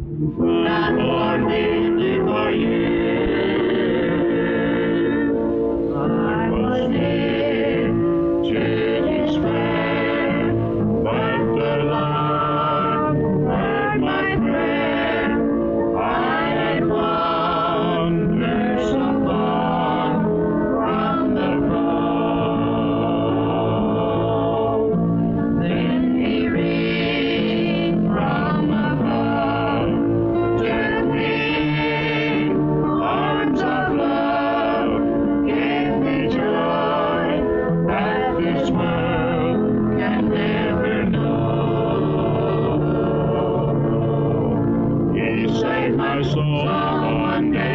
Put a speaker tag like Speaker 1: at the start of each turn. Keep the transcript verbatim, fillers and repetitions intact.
Speaker 1: and Lord, we live for you. I was near to despair, but the Lord heard my prayer. I had wandered so far from the cross. Then He reached from above, took me in arms of love, gave me joy that this world can never know. He saved my soul one day.